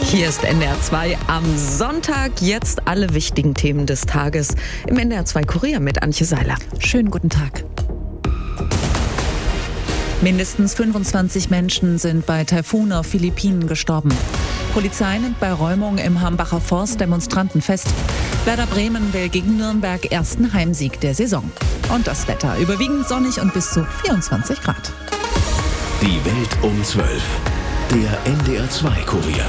Hier ist NDR 2 am Sonntag. Jetzt alle wichtigen Themen des Tages im NDR 2 Kurier mit Antje Seiler. Schönen guten Tag. Mindestens 25 Menschen sind bei Taifun auf Philippinen gestorben. Polizei nimmt bei Räumung im Hambacher Forst Demonstranten fest. Werder Bremen will gegen Nürnberg ersten Heimsieg der Saison. Und das Wetter überwiegend sonnig und bis zu 24 Grad. Die Welt um 12. Der NDR 2 Kurier.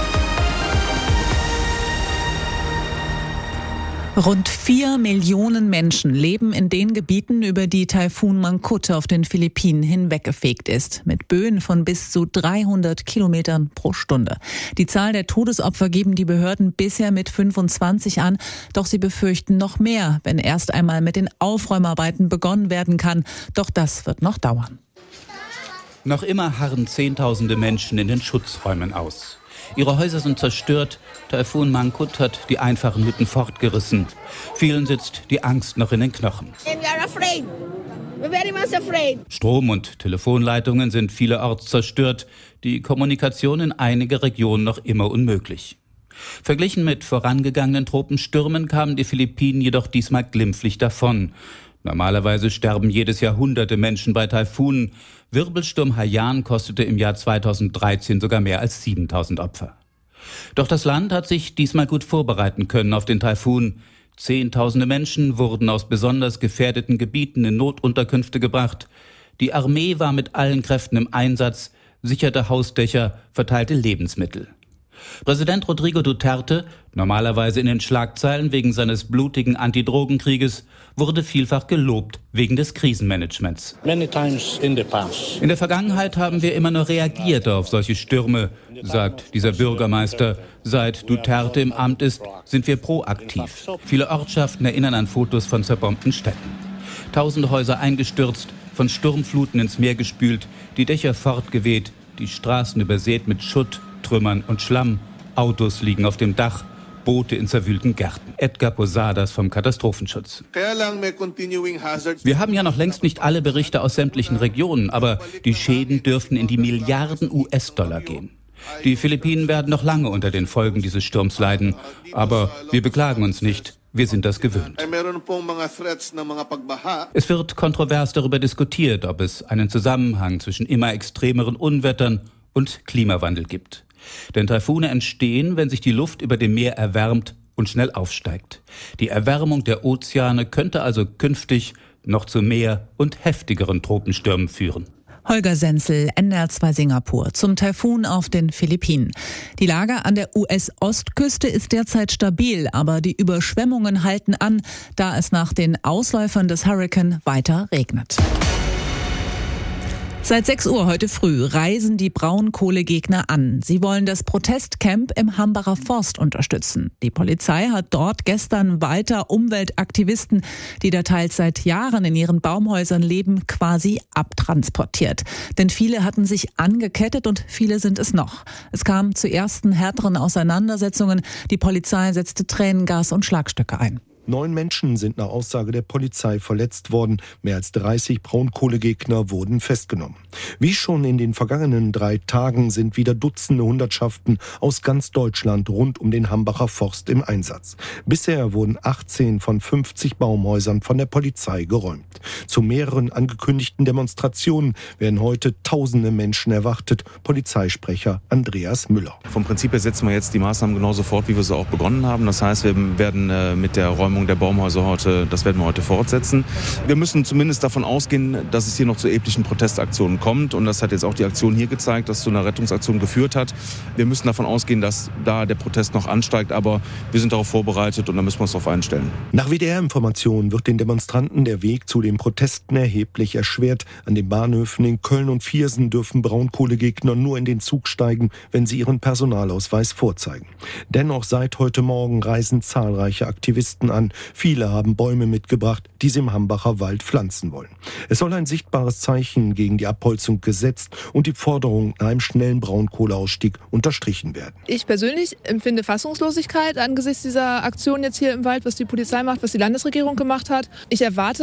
Rund 4 Millionen Menschen leben in den Gebieten, über die Taifun Mangkhut auf den Philippinen hinweggefegt ist, mit Böen von bis zu 300 Kilometern pro Stunde. Die Zahl der Todesopfer geben die Behörden bisher mit 25 an, doch sie befürchten noch mehr, wenn erst einmal mit den Aufräumarbeiten begonnen werden kann. Doch das wird noch dauern. Noch immer harren Zehntausende Menschen in den Schutzräumen aus. Ihre Häuser sind zerstört. Taifun Mangkhut hat die einfachen Hütten fortgerissen. Vielen sitzt die Angst noch in den Knochen. Strom- und Telefonleitungen sind vielerorts zerstört. Die Kommunikation in einiger Regionen noch immer unmöglich. Verglichen mit vorangegangenen Tropenstürmen kamen die Philippinen jedoch diesmal glimpflich davon. Normalerweise sterben jedes Jahr hunderte Menschen bei Taifunen. Wirbelsturm Haiyan kostete im Jahr 2013 sogar mehr als 7.000 Opfer. Doch das Land hat sich diesmal gut vorbereiten können auf den Taifun. Zehntausende Menschen wurden aus besonders gefährdeten Gebieten in Notunterkünfte gebracht. Die Armee war mit allen Kräften im Einsatz, sicherte Hausdächer, verteilte Lebensmittel. Präsident Rodrigo Duterte, normalerweise in den Schlagzeilen wegen seines blutigen Antidrogenkrieges, wurde vielfach gelobt wegen des Krisenmanagements. In der Vergangenheit haben wir immer nur reagiert auf solche Stürme, sagt dieser Bürgermeister. Seit Duterte im Amt ist, sind wir proaktiv. Viele Ortschaften erinnern an Fotos von zerbombten Städten. Tausende Häuser eingestürzt, von Sturmfluten ins Meer gespült, die Dächer fortgeweht, die Straßen übersät mit Schutt, Trümmern und Schlamm. Autos liegen auf dem Dach, Boote in zerwühlten Gärten. Edgar Posadas vom Katastrophenschutz. Wir haben ja noch längst nicht alle Berichte aus sämtlichen Regionen, aber die Schäden dürften in die Milliarden US-Dollar gehen. Die Philippinen werden noch lange unter den Folgen dieses Sturms leiden, aber wir beklagen uns nicht. Wir sind das gewöhnt. Es wird kontrovers darüber diskutiert, ob es einen Zusammenhang zwischen immer extremeren Unwettern und Klimawandel gibt. Denn Taifune entstehen, wenn sich die Luft über dem Meer erwärmt und schnell aufsteigt. Die Erwärmung der Ozeane könnte also künftig noch zu mehr und heftigeren Tropenstürmen führen. Holger Senzel, NDR 2 Singapur, zum Taifun auf den Philippinen. Die Lage an der US-Ostküste ist derzeit stabil, aber die Überschwemmungen halten an, da es nach den Ausläufern des Hurrikan weiter regnet. Seit 6 Uhr heute früh reisen die Braunkohlegegner an. Sie wollen das Protestcamp im Hambacher Forst unterstützen. Die Polizei hat dort gestern weiter Umweltaktivisten, die da teils seit Jahren in ihren Baumhäusern leben, quasi abtransportiert. Denn viele hatten sich angekettet und viele sind es noch. Es kam zu ersten härteren Auseinandersetzungen. Die Polizei setzte Tränengas und Schlagstöcke ein. 9 Menschen sind nach Aussage der Polizei verletzt worden. Mehr als 30 Braunkohlegegner wurden festgenommen. Wie schon in den vergangenen 3 Tagen sind wieder Dutzende Hundertschaften aus ganz Deutschland rund um den Hambacher Forst im Einsatz. Bisher wurden 18 von 50 Baumhäusern von der Polizei geräumt. Zu mehreren angekündigten Demonstrationen werden heute Tausende Menschen erwartet. Polizeisprecher Andreas Müller. Vom Prinzip her setzen wir jetzt die Maßnahmen genauso fort, wie wir sie auch begonnen haben. Das heißt, wir werden mit der Räumung der Baumhäuser das werden wir heute fortsetzen. Wir müssen zumindest davon ausgehen, dass es hier noch zu erheblichen Protestaktionen kommt. Und das hat jetzt auch die Aktion hier gezeigt, dass zu einer Rettungsaktion geführt hat. Wir müssen davon ausgehen, dass da der Protest noch ansteigt. Aber wir sind darauf vorbereitet und da müssen wir uns darauf einstellen. Nach WDR-Informationen wird den Demonstranten der Weg zu den Protesten erheblich erschwert. An den Bahnhöfen in Köln und Viersen dürfen Braunkohlegegner nur in den Zug steigen, wenn sie ihren Personalausweis vorzeigen. Dennoch seit heute Morgen reisen zahlreiche Aktivisten an. Viele haben Bäume mitgebracht, die sie im Hambacher Wald pflanzen wollen. Es soll ein sichtbares Zeichen gegen die Abholzung gesetzt und die Forderung nach einem schnellen Braunkohleausstieg unterstrichen werden. Ich persönlich empfinde Fassungslosigkeit angesichts dieser Aktion jetzt hier im Wald, was die Polizei macht, was die Landesregierung gemacht hat. Ich erwarte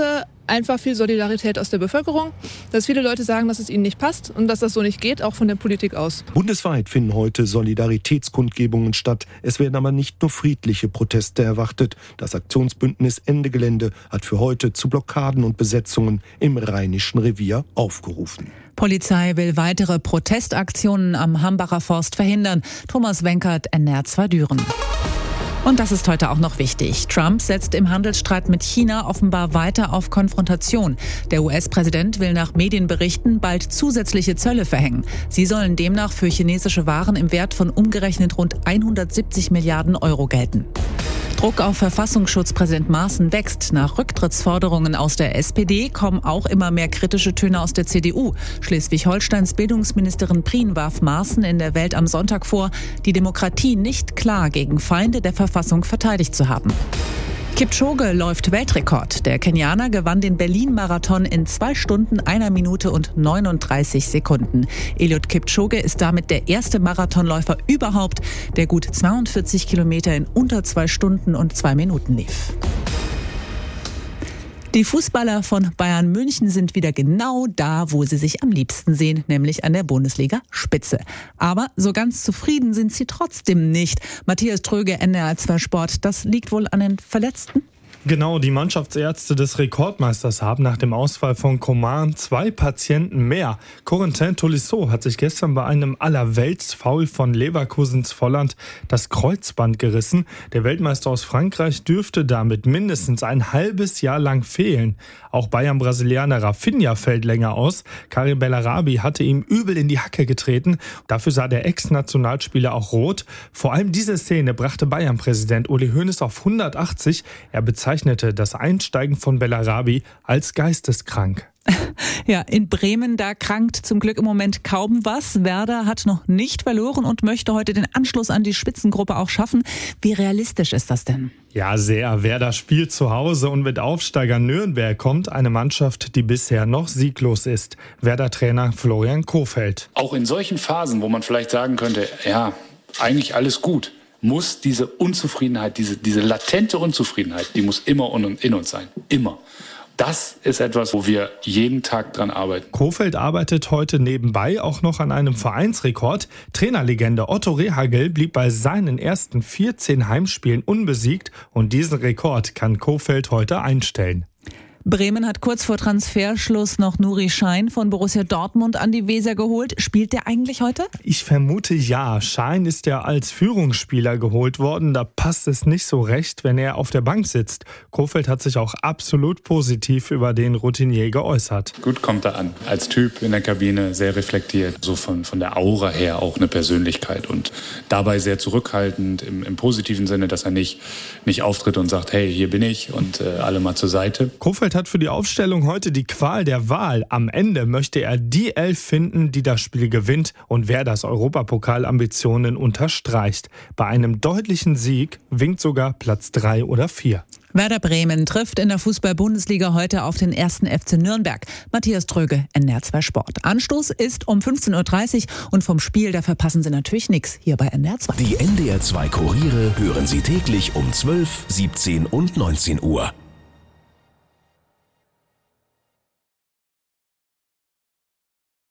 einfach viel Solidarität aus der Bevölkerung, dass viele Leute sagen, dass es ihnen nicht passt und dass das so nicht geht, auch von der Politik aus. Bundesweit finden heute Solidaritätskundgebungen statt. Es werden aber nicht nur friedliche Proteste erwartet. Das Aktionsbündnis Ende Gelände hat für heute zu Blockaden und Besetzungen im Rheinischen Revier aufgerufen. Polizei will weitere Protestaktionen am Hambacher Forst verhindern. Thomas Wenkert, NDR 2 Düren. Und das ist heute auch noch wichtig. Trump setzt im Handelsstreit mit China offenbar weiter auf Konfrontation. Der US-Präsident will nach Medienberichten bald zusätzliche Zölle verhängen. Sie sollen demnach für chinesische Waren im Wert von umgerechnet rund 170 Milliarden Euro gelten. Druck auf Verfassungsschutzpräsident Maaßen wächst. Nach Rücktrittsforderungen aus der SPD kommen auch immer mehr kritische Töne aus der CDU. Schleswig-Holsteins Bildungsministerin Prien warf Maaßen in der Welt am Sonntag vor, die Demokratie nicht klar gegen Feinde der Verfassung verteidigt zu haben. Kipchoge läuft Weltrekord. Der Kenianer gewann den Berlin-Marathon in 2 Stunden, 1 Minute und 39 Sekunden. Eliud Kipchoge ist damit der erste Marathonläufer überhaupt, der gut 42 Kilometer in unter 2 Stunden und 2 Minuten lief. Die Fußballer von Bayern München sind wieder genau da, wo sie sich am liebsten sehen, nämlich an der Bundesliga-Spitze. Aber so ganz zufrieden sind sie trotzdem nicht. Matthias Tröge, NDR 2 Sport, das liegt wohl an den Verletzten? Genau, die Mannschaftsärzte des Rekordmeisters haben nach dem Ausfall von Coman 2 Patienten mehr. Corentin Tolisso hat sich gestern bei einem Allerweltsfoul von Leverkusens Volland das Kreuzband gerissen. Der Weltmeister aus Frankreich dürfte damit mindestens ein halbes Jahr lang fehlen. Auch Bayern-Brasilianer Rafinha fällt länger aus. Karim Bellarabi hatte ihm übel in die Hacke getreten. Dafür sah der Ex-Nationalspieler auch rot. Vor allem diese Szene brachte Bayern-Präsident Uli Hoeneß auf 180. Er bezeichnete das Einsteigen von Bellarabi als geisteskrank. Ja, in Bremen, da krankt zum Glück im Moment kaum was. Werder hat noch nicht verloren und möchte heute den Anschluss an die Spitzengruppe auch schaffen. Wie realistisch ist das denn? Ja, sehr. Werder spielt zu Hause und mit Aufsteiger Nürnberg kommt eine Mannschaft, die bisher noch sieglos ist. Werder-Trainer Florian Kohfeldt. Auch in solchen Phasen, wo man vielleicht sagen könnte, ja, eigentlich alles gut, muss diese Unzufriedenheit, diese latente Unzufriedenheit, die muss immer in uns sein. Immer. Das ist etwas, wo wir jeden Tag dran arbeiten. Kohfeldt arbeitet heute nebenbei auch noch an einem Vereinsrekord. Trainerlegende Otto Rehhagel blieb bei seinen ersten 14 Heimspielen unbesiegt und diesen Rekord kann Kohfeldt heute einstellen. Bremen hat kurz vor Transferschluss noch Nuri Sahin von Borussia Dortmund an die Weser geholt. Spielt der eigentlich heute? Ich vermute ja. Sahin ist ja als Führungsspieler geholt worden. Da passt es nicht so recht, wenn er auf der Bank sitzt. Kohfeldt hat sich auch absolut positiv über den Routinier geäußert. Gut kommt er an. Als Typ in der Kabine, sehr reflektiert. So von der Aura her auch eine Persönlichkeit. Und dabei sehr zurückhaltend im positiven Sinne, dass er nicht auftritt und sagt, hey, hier bin ich und alle mal zur Seite. Kohfeldt hat für die Aufstellung heute die Qual der Wahl. Am Ende möchte er die 11 finden, die das Spiel gewinnt und wer das Europapokal-Ambitionen unterstreicht. Bei einem deutlichen Sieg winkt sogar Platz 3 oder 4. Werder Bremen trifft in der Fußball-Bundesliga heute auf den 1. FC Nürnberg. Matthias Tröge, NDR 2 Sport. Anstoß ist um 15.30 Uhr und vom Spiel, da verpassen Sie natürlich nichts hier bei NDR 2. Die NDR 2 Kuriere hören Sie täglich um 12, 17 und 19 Uhr.